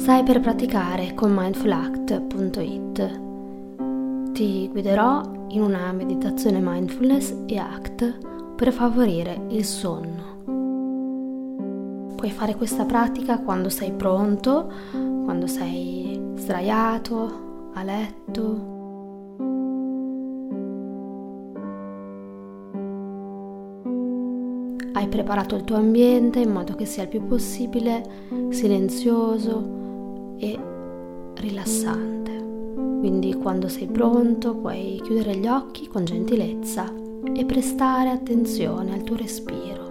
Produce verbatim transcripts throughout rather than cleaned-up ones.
Stai per praticare con mindful act punto it. Ti guiderò in una meditazione mindfulness e act per favorire il sonno. Puoi fare questa pratica quando sei pronto, quando sei sdraiato, a letto. Hai preparato il tuo ambiente in modo che sia il più possibile silenzioso e rilassante. Quindi quando sei pronto puoi chiudere gli occhi con gentilezza e prestare attenzione al tuo respiro.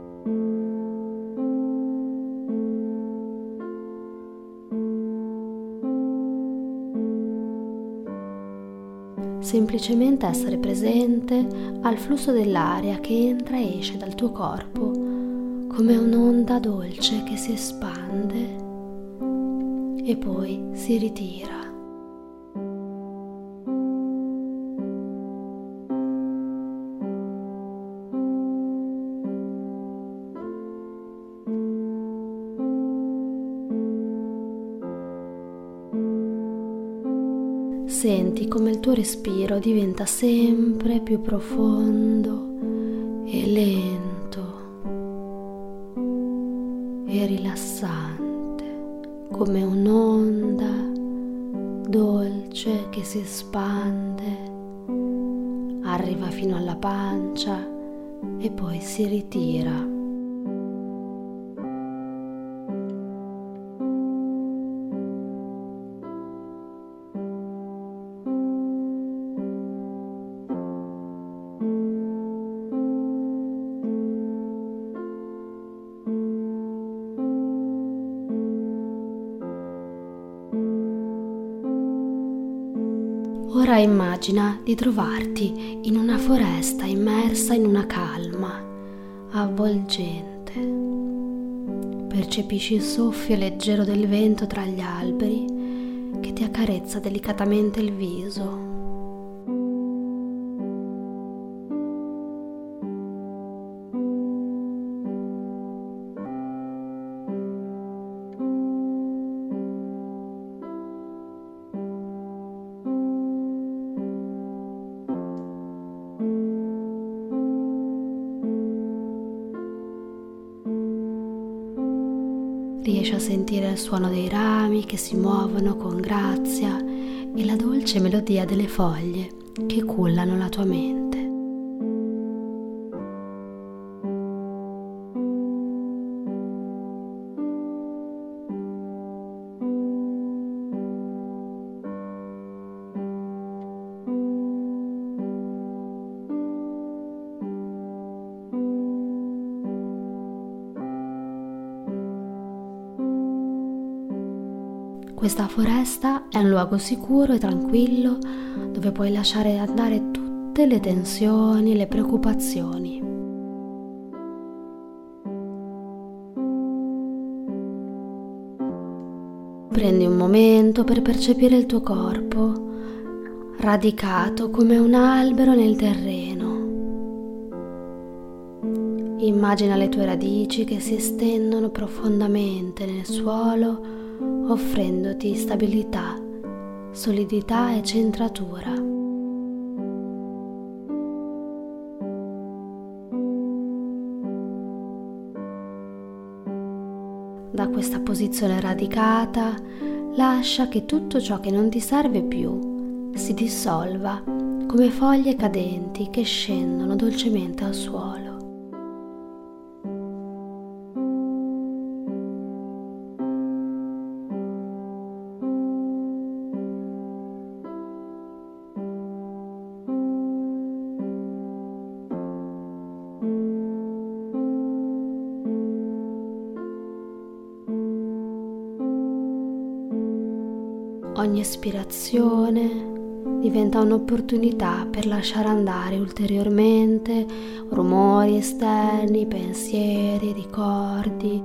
Semplicemente essere presente al flusso dell'aria che entra e esce dal tuo corpo come un'onda dolce che si espande e poi si ritira. Senti come il tuo respiro diventa sempre più profondo e lento e rilassante, come un'onda dolce che si espande, arriva fino alla pancia e poi si ritira. Ora immagina di trovarti in una foresta immersa in una calma avvolgente. Percepisci il soffio leggero del vento tra gli alberi che ti accarezza delicatamente il viso. Riesci a sentire il suono dei rami che si muovono con grazia e la dolce melodia delle foglie che cullano la tua mente. Questa foresta è un luogo sicuro e tranquillo dove puoi lasciare andare tutte le tensioni e le preoccupazioni. Prendi un momento per percepire il tuo corpo, radicato come un albero nel terreno. Immagina le tue radici che si estendono profondamente nel suolo, offrendoti stabilità, solidità e centratura. Da questa posizione radicata, lascia che tutto ciò che non ti serve più si dissolva come foglie cadenti che scendono dolcemente al suolo. Ogni espirazione diventa un'opportunità per lasciare andare ulteriormente rumori esterni, pensieri, ricordi.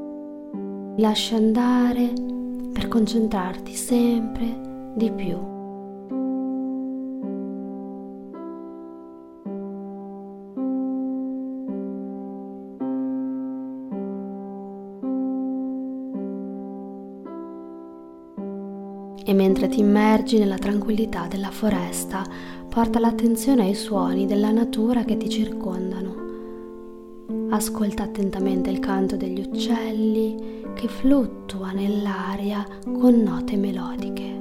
Lasci andare per concentrarti sempre di più e mentre ti immergi nella tranquillità della foresta, porta l'attenzione ai suoni della natura che ti circondano. Ascolta attentamente il canto degli uccelli che fluttua nell'aria con note melodiche.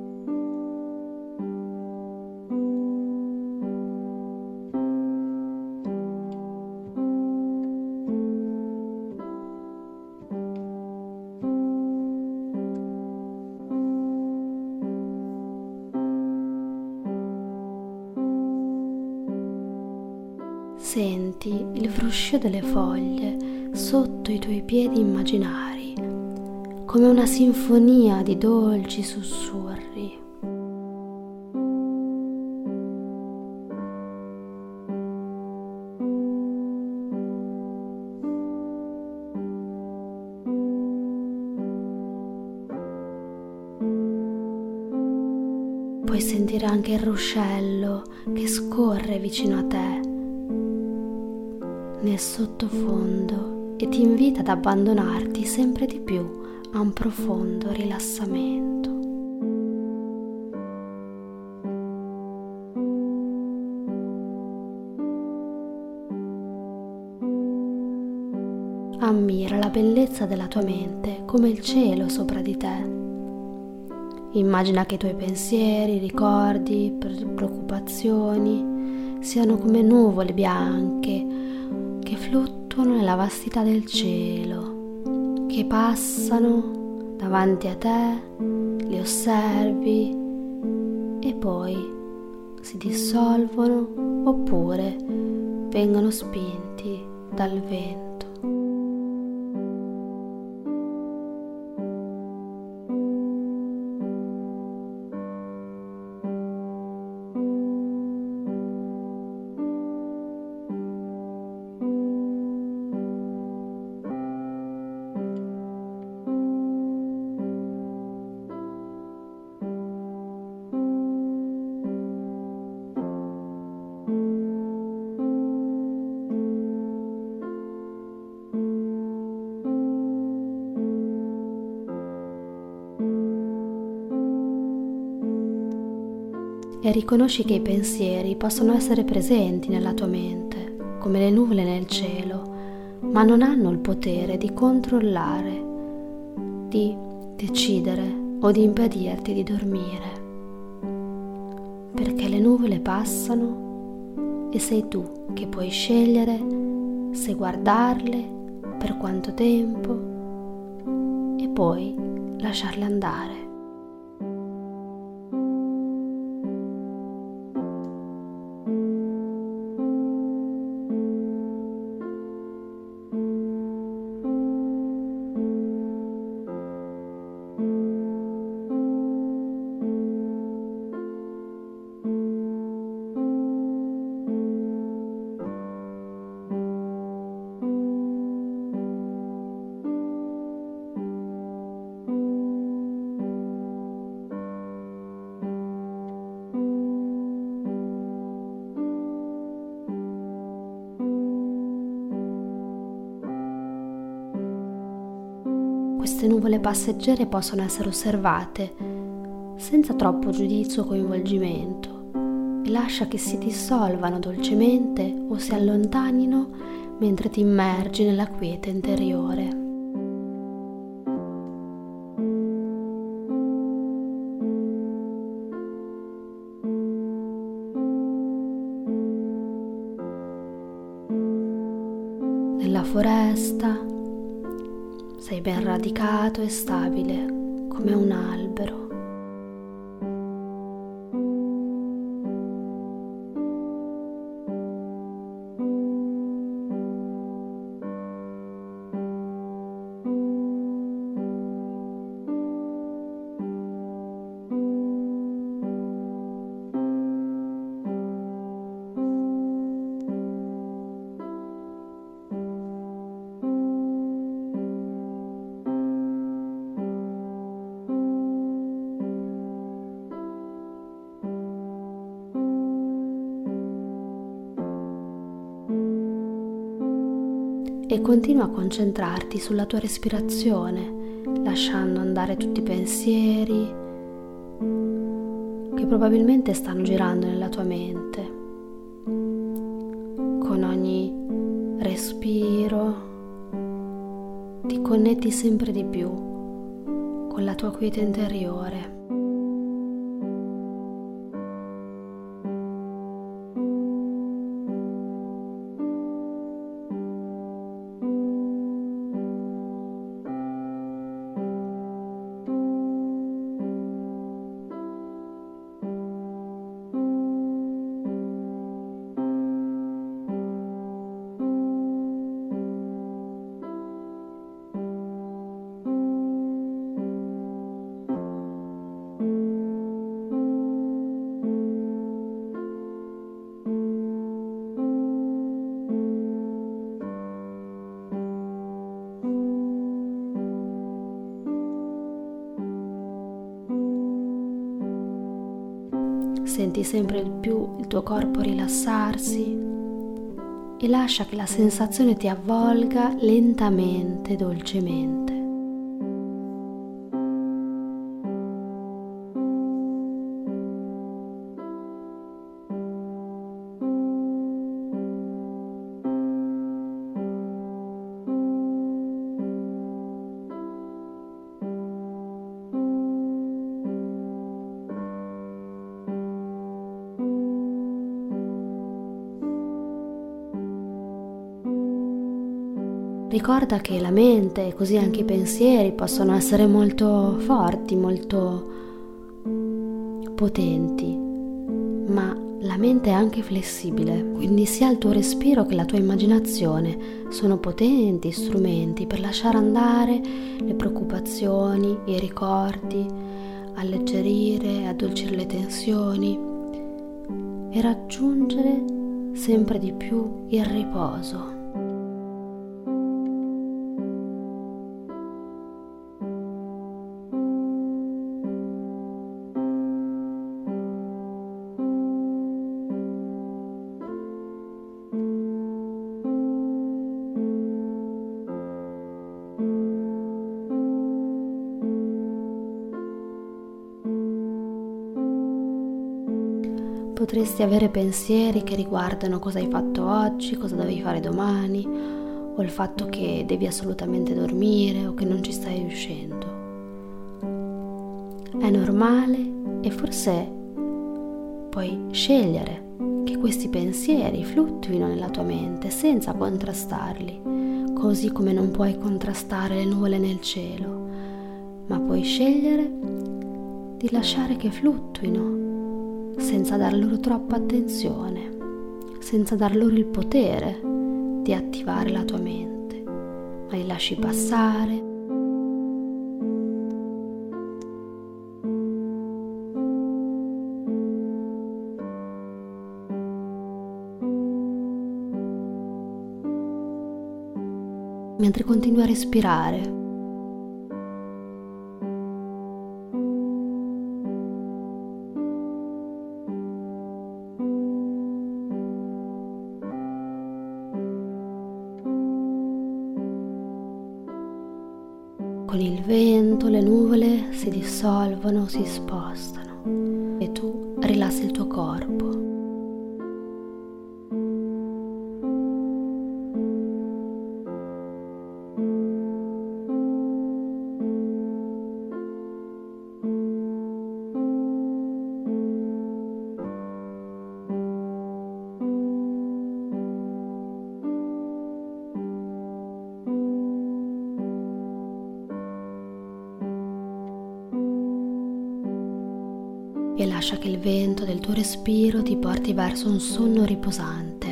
Senti il fruscio delle foglie sotto i tuoi piedi immaginari, come una sinfonia di dolci sussurri. Puoi sentire anche il ruscello che scorre vicino a te nel sottofondo e ti invita ad abbandonarti sempre di più a un profondo rilassamento. Ammira la bellezza della tua mente come il cielo sopra di te. Immagina che i tuoi pensieri, ricordi, preoccupazioni siano come nuvole bianche che fluttuano nella vastità del cielo, che passano davanti a te, li osservi e poi si dissolvono oppure vengono spinti dal vento. E riconosci che i pensieri possono essere presenti nella tua mente, come le nuvole nel cielo, ma non hanno il potere di controllare, di decidere o di impedirti di dormire. Perché le nuvole passano e sei tu che puoi scegliere se guardarle, per quanto tempo e poi lasciarle andare. Queste nuvole passeggere possono essere osservate senza troppo giudizio o coinvolgimento e lascia che si dissolvano dolcemente o si allontanino mentre ti immergi nella quiete interiore. Nella foresta sei ben radicato e stabile come un albero. E continua a concentrarti sulla tua respirazione, lasciando andare tutti i pensieri che probabilmente stanno girando nella tua mente. Con ogni respiro ti connetti sempre di più con la tua quiete interiore. Senti sempre di più il tuo corpo rilassarsi e lascia che la sensazione ti avvolga lentamente, dolcemente. Ricorda che la mente e così anche i pensieri possono essere molto forti, molto potenti, ma la mente è anche flessibile, quindi sia il tuo respiro che la tua immaginazione sono potenti strumenti per lasciare andare le preoccupazioni, i ricordi, alleggerire, addolcire le tensioni e raggiungere sempre di più il riposo. Potresti avere pensieri che riguardano cosa hai fatto oggi, cosa devi fare domani, o il fatto che devi assolutamente dormire o che non ci stai riuscendo. È normale e forse puoi scegliere che questi pensieri fluttuino nella tua mente senza contrastarli, così come non puoi contrastare le nuvole nel cielo, ma puoi scegliere di lasciare che fluttuino senza dar loro troppa attenzione, senza dar loro il potere di attivare la tua mente, ma li lasci passare. Mentre continui a respirare. Con il vento le nuvole si dissolvono, si spostano e tu rilassi il tuo corpo. E lascia che il vento del tuo respiro ti porti verso un sonno riposante.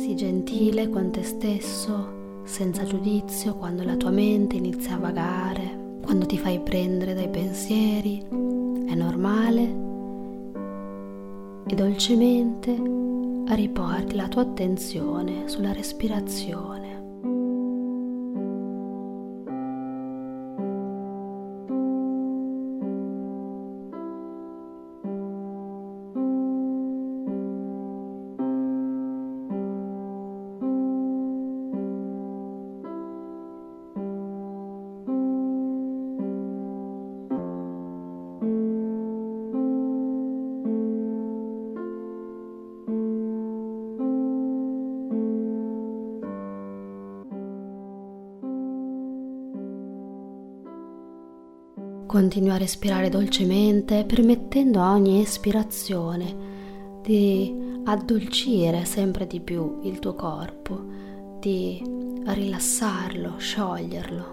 Sii gentile con te stesso, senza giudizio, quando la tua mente inizia a vagare, quando ti fai prendere dai pensieri, è normale, e dolcemente riporti la tua attenzione sulla respirazione. Continua a respirare dolcemente, permettendo a ogni espirazione di addolcire sempre di più il tuo corpo, di rilassarlo, scioglierlo.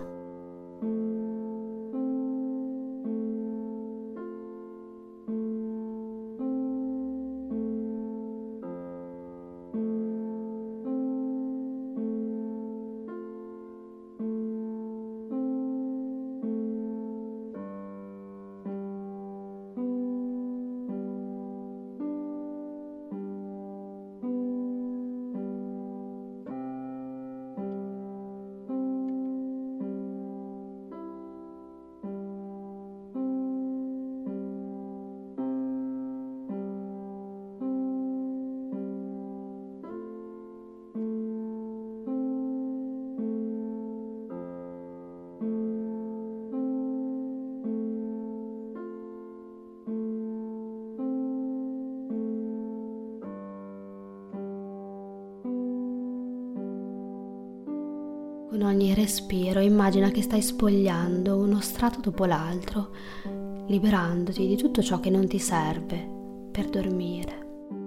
Con ogni respiro immagina che stai spogliando uno strato dopo l'altro, liberandoti di tutto ciò che non ti serve per dormire.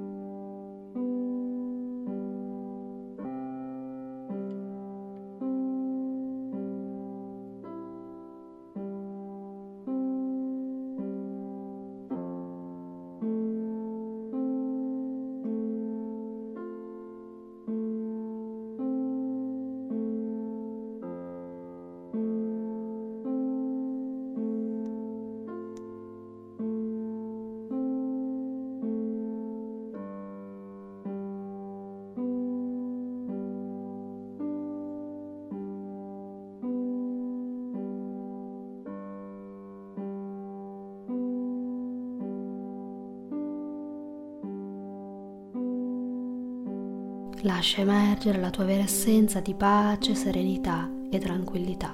Lascia emergere la tua vera essenza di pace, serenità e tranquillità.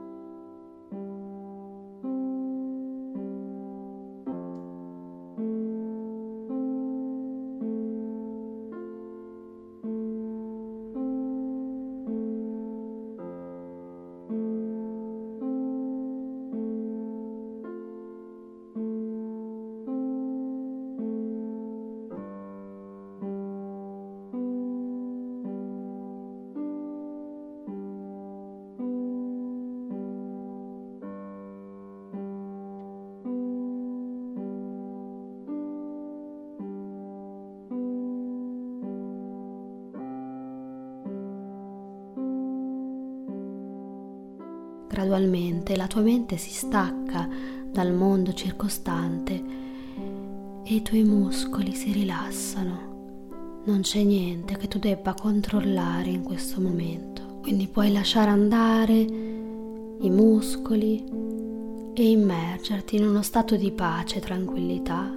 Gradualmente la tua mente si stacca dal mondo circostante e i tuoi muscoli si rilassano. Non c'è niente che tu debba controllare in questo momento, quindi puoi lasciare andare i muscoli e immergerti in uno stato di pace e tranquillità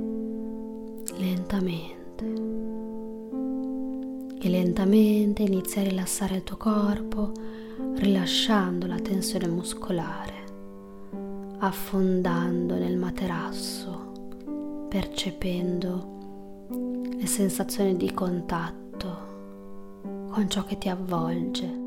lentamente. E lentamente inizi a rilassare il tuo corpo, rilasciando la tensione muscolare, affondando nel materasso, percependo le sensazioni di contatto con ciò che ti avvolge.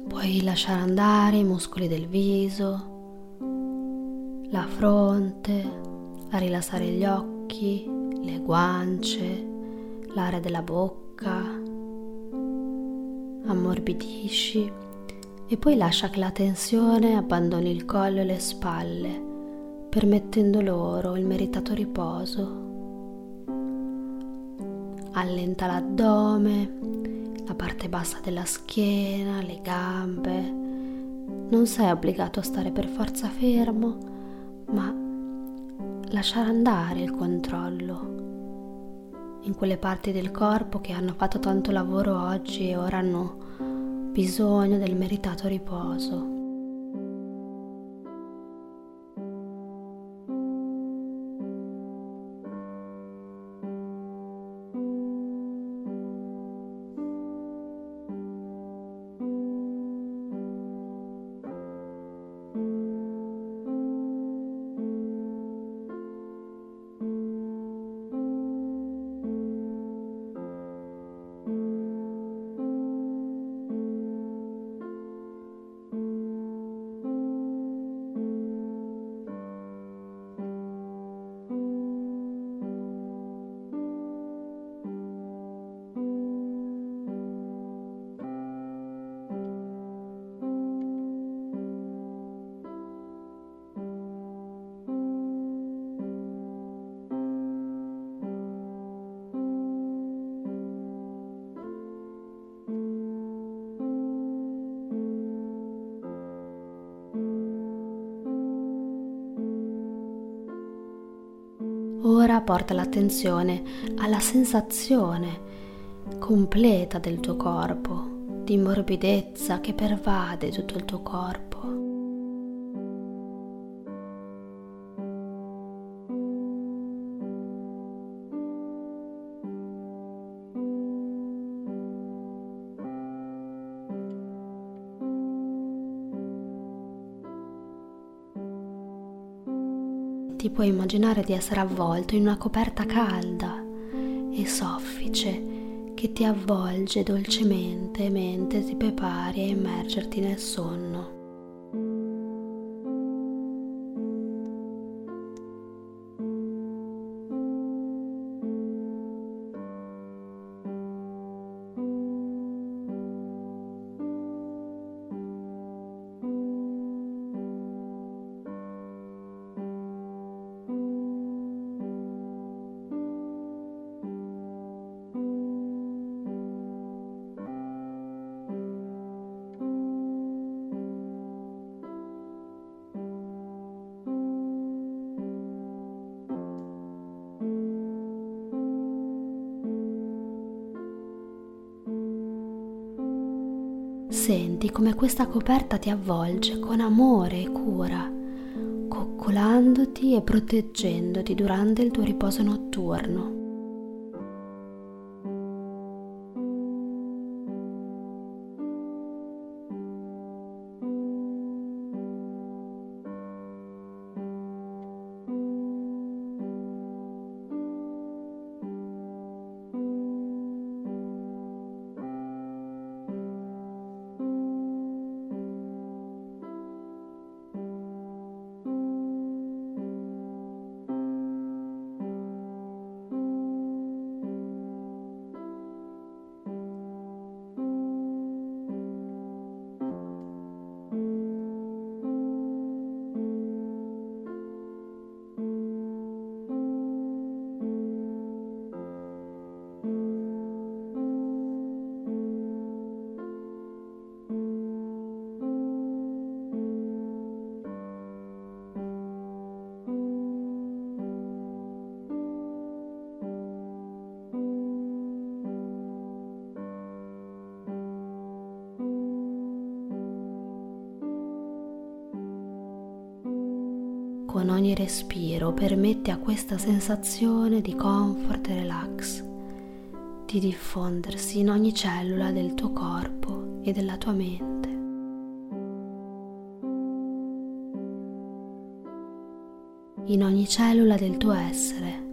Puoi lasciare andare i muscoli del viso, la fronte, a rilassare gli occhi, le guance, l'area della bocca. Ammorbidisci e poi lascia che la tensione abbandoni il collo e le spalle, permettendo loro il meritato riposo. Allenta l'addome, la parte bassa della schiena, le gambe. Non sei obbligato a stare per forza fermo, ma lasciare andare il controllo in quelle parti del corpo che hanno fatto tanto lavoro oggi e ora hanno bisogno del meritato riposo. Ora porta l'attenzione alla sensazione completa del tuo corpo, di morbidezza che pervade tutto il tuo corpo. Ti puoi immaginare di essere avvolto in una coperta calda e soffice che ti avvolge dolcemente mentre ti prepari a immergerti nel sonno. Senti come questa coperta ti avvolge con amore e cura, coccolandoti e proteggendoti durante il tuo riposo notturno. Con ogni respiro permette a questa sensazione di comfort e relax di diffondersi in ogni cellula del tuo corpo e della tua mente. In ogni cellula del tuo essere.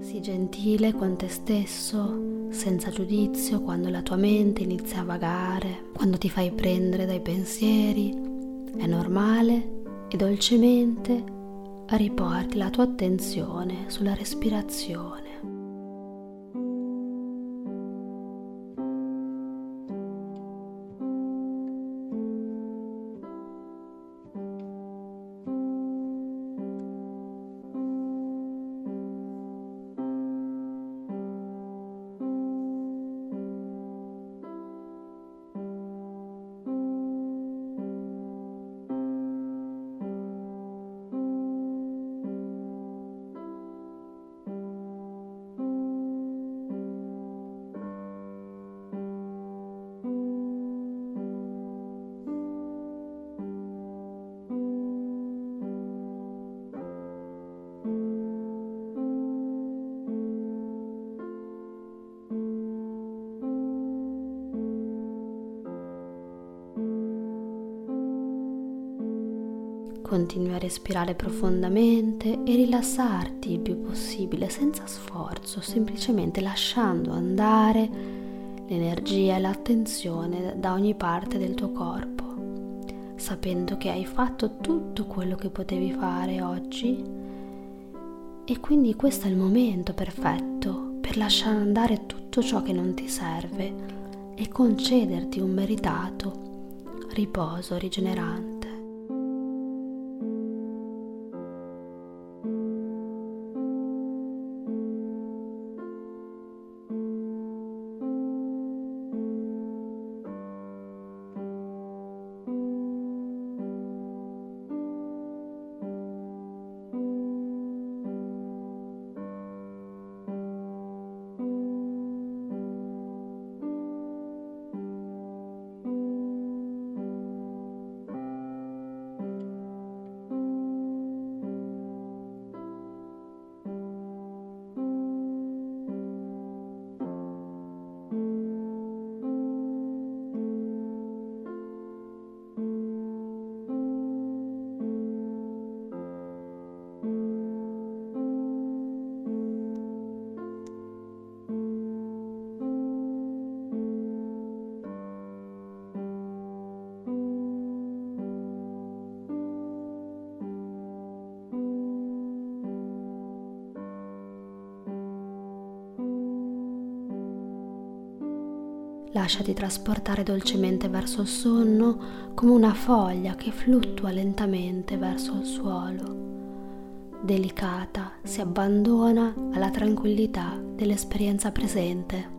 Sii gentile con te stesso, senza giudizio, quando la tua mente inizia a vagare, quando ti fai prendere dai pensieri. È normale e dolcemente riporti la tua attenzione sulla respirazione. Continui a respirare profondamente e rilassarti il più possibile senza sforzo, semplicemente lasciando andare l'energia e l'attenzione da ogni parte del tuo corpo, sapendo che hai fatto tutto quello che potevi fare oggi e quindi questo è il momento perfetto per lasciare andare tutto ciò che non ti serve e concederti un meritato riposo rigenerante. Lasciati trasportare dolcemente verso il sonno come una foglia che fluttua lentamente verso il suolo. Delicata, si abbandona alla tranquillità dell'esperienza presente.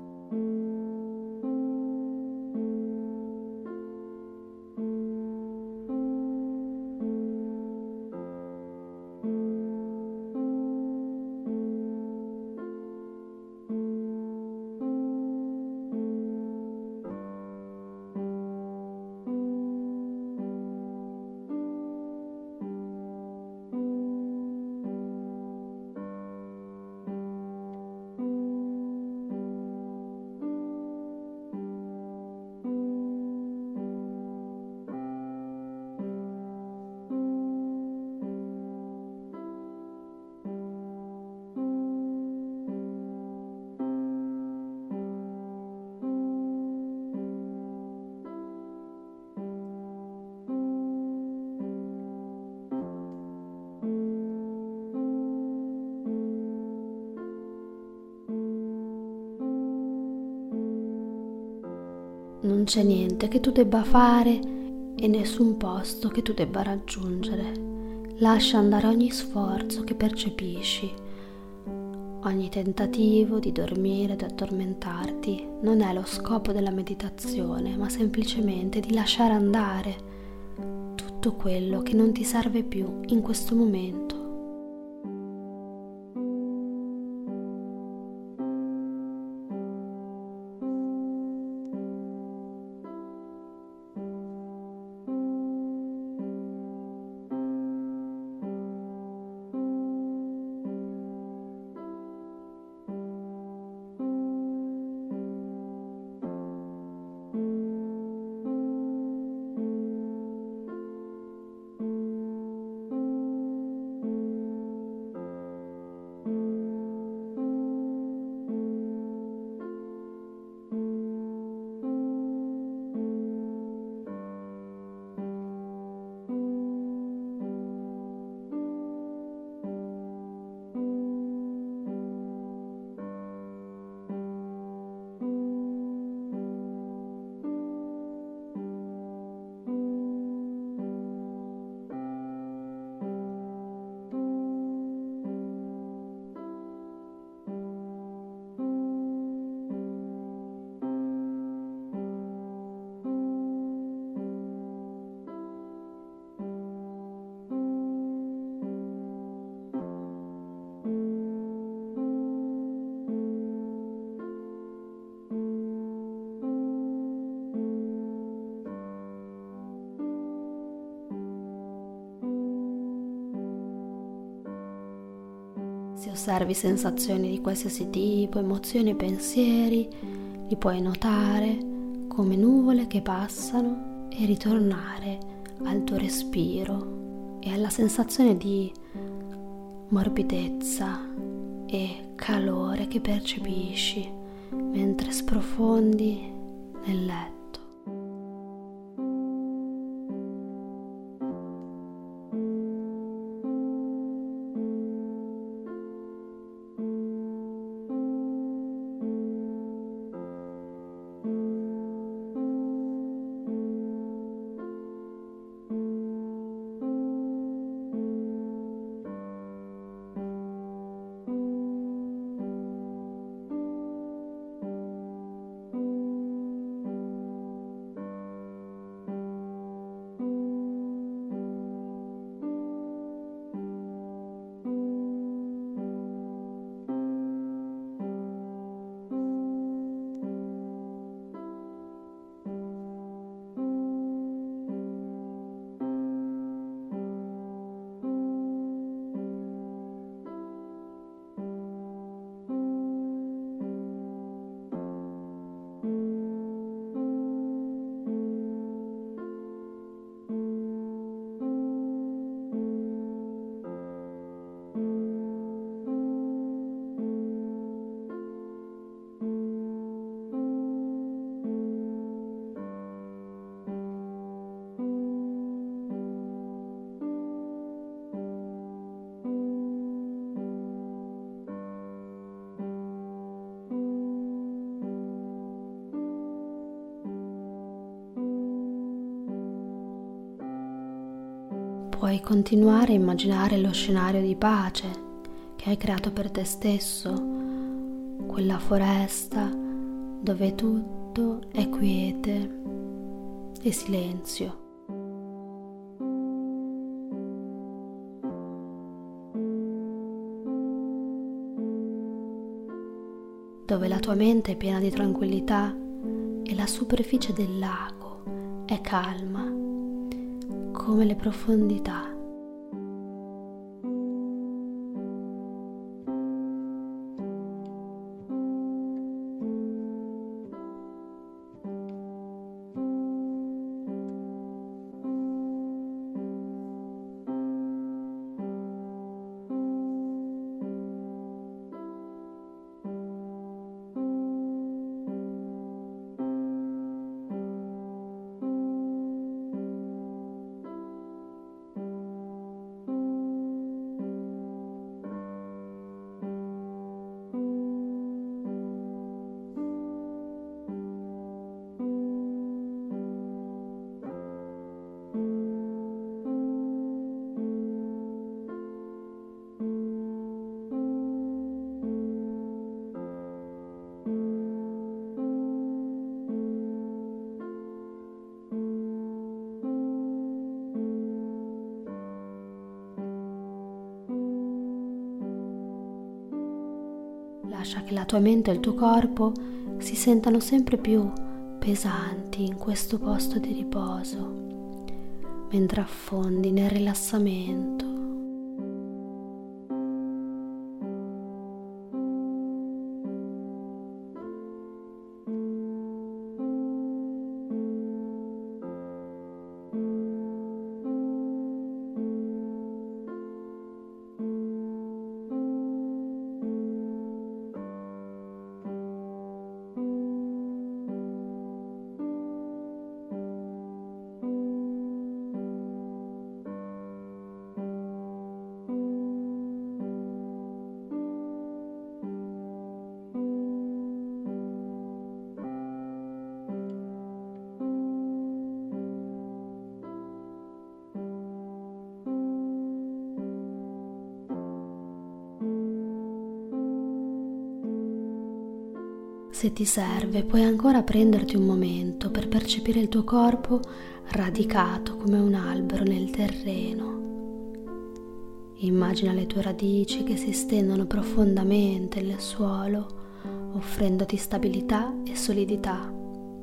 Non c'è niente che tu debba fare e nessun posto che tu debba raggiungere. Lascia andare ogni sforzo che percepisci, ogni tentativo di dormire, di addormentarti. Non è lo scopo della meditazione, ma semplicemente di lasciare andare tutto quello che non ti serve più in questo momento. Se osservi sensazioni di qualsiasi tipo, emozioni e pensieri, li puoi notare come nuvole che passano e ritornare al tuo respiro e alla sensazione di morbidezza e calore che percepisci mentre sprofondi nel letto. Puoi continuare a immaginare lo scenario di pace che hai creato per te stesso, quella foresta dove tutto è quiete e silenzio. Dove la tua mente è piena di tranquillità e la superficie del lago è calma come le profondità. Lascia che la tua mente e il tuo corpo si sentano sempre più pesanti in questo posto di riposo, mentre affondi nel rilassamento. Se ti serve, puoi ancora prenderti un momento per percepire il tuo corpo radicato come un albero nel terreno. Immagina le tue radici che si stendono profondamente nel suolo, offrendoti stabilità e solidità.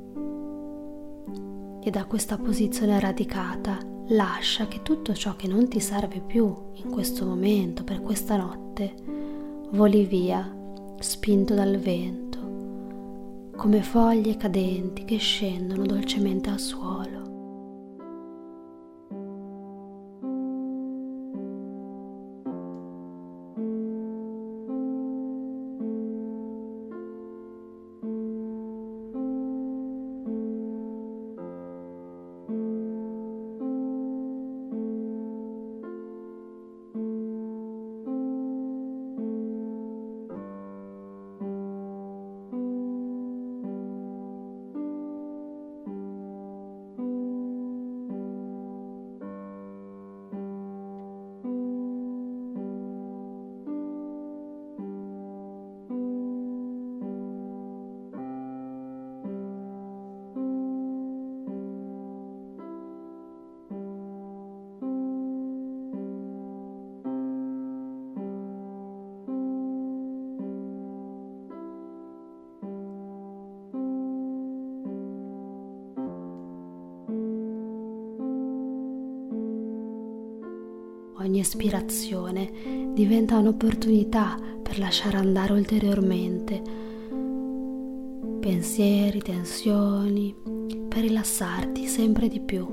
E da questa posizione radicata lascia che tutto ciò che non ti serve più in questo momento, per questa notte, voli via, spinto dal vento, come foglie cadenti che scendono dolcemente al suolo. Ogni espirazione diventa un'opportunità per lasciare andare ulteriormente pensieri, tensioni, per rilassarti sempre di più.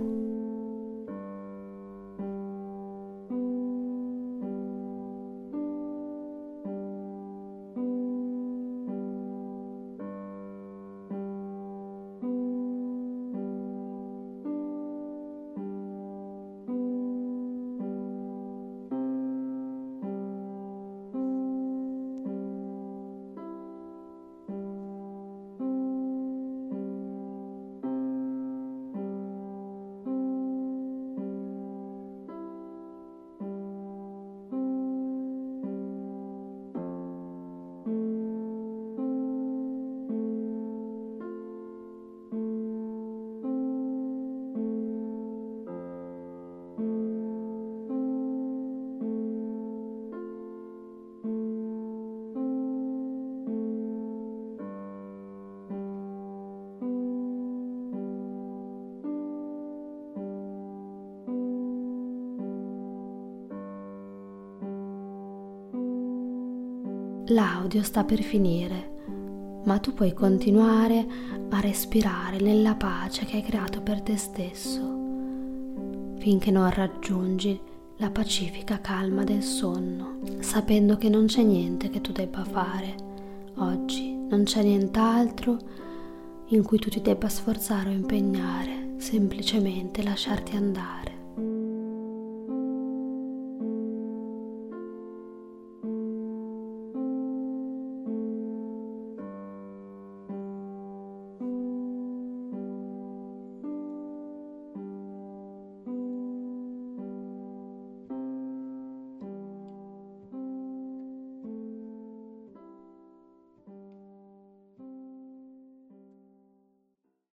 L'audio sta per finire, ma tu puoi continuare a respirare nella pace che hai creato per te stesso, finché non raggiungi la pacifica calma del sonno, sapendo che non c'è niente che tu debba fare oggi, non c'è nient'altro in cui tu ti debba sforzare o impegnare, semplicemente lasciarti andare.